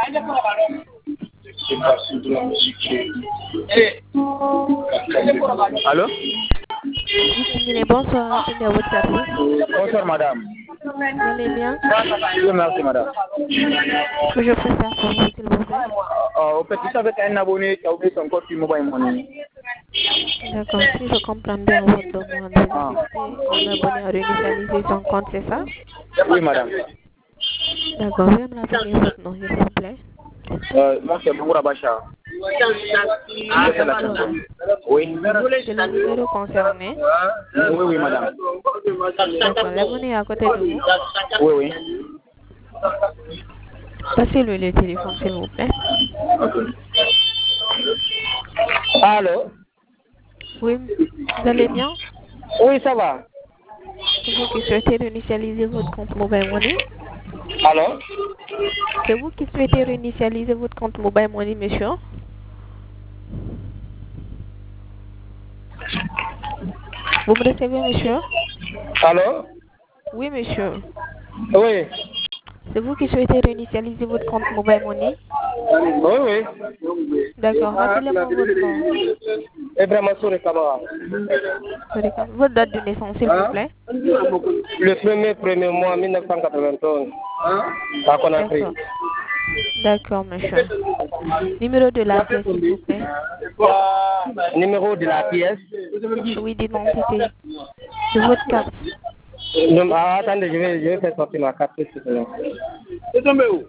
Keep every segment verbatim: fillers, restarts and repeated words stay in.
Allô? Oui, bonsoir, c'est à votre service. Bonsoir madame. Vous allez bien? Oui, merci madame. Que je peux faire pour vous, s'il vous plaît? Euh, au fait, vous savez qu'un abonné qui a oublié son code sur mobile money. D'accord, si je comprends bien votre demande, vous Ah. invitez un abonné à réinitialiser son compte, c'est ça? Oui madame. D'accord, veuillez me rappeler votre nom, s'il vous plaît. Euh, moi c'est Boura Bacha. D'accord. Oui. C'est le numéro concerné. Oui, oui madame. D'accord, l'abonné est à côté de vous. Oui, oui. Passez-le le téléphone, s'il vous plaît. Allô? Oui, vous allez bien? Oui, ça va. C'est vous qui souhaitez réinitialiser votre compte Mobile Money? Allô? C'est vous qui souhaitez réinitialiser votre compte Mobile Money, monsieur? Vous me recevez, monsieur? Allô? Oui, monsieur. Oui. C'est vous qui souhaitez réinitialiser votre compte Mobile Money? Oui, oui. D'accord. Rappelez-moi votre nom. Ibrahima Soure Kamara. Votre date de naissance, s'il vous plaît. Le premier, premier mois mille neuf cent quatre-vingt-onze. À Conakry. D'accord. D'accord, monsieur. Numéro de la pièce, s'il vous plaît. Numéro de la pièce. Oui, d'identité. De votre carte. Non, ah, attendez, je vais, je vais faire sortir ma carte. C'est tombé où?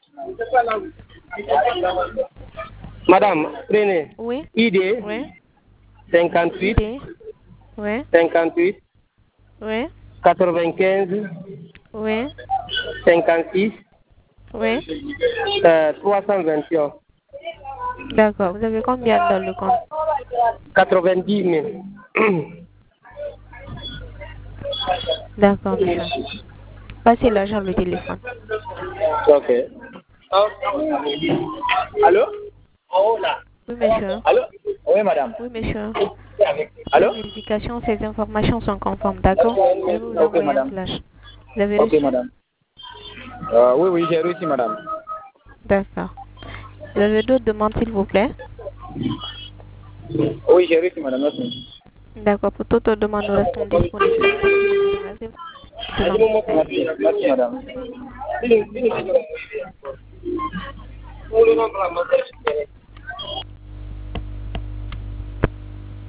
Madame, prenez. Oui. I D. Oui. cinquante-huit. I D. Oui. cinquante-huit. Oui. quatre-vingt-quinze. Oui. cinquante-six. Oui. Euh, trois cent vingt et un. D'accord. Vous avez combien dans le compte? quatre-vingt-dix mille. D'accord, monsieur. Passez l'argent le téléphone. Ok. Allô? Oui, monsieur. Allô? Oui, madame. Oui, monsieur. Pour Allô? vérification, ces informations sont conformes, d'accord? Je vais vous Ok, envoyer un madame. flash. Vous avez Ok, reçu? madame. Euh, oui, oui, j'ai réussi, madame. D'accord. Vous avez d'autres demandes, s'il vous plaît? Oui, j'ai réussi, madame. Merci. D'accord. Pour toute autre demande, nous restons disponibles. Merci. Merci, merci, madame.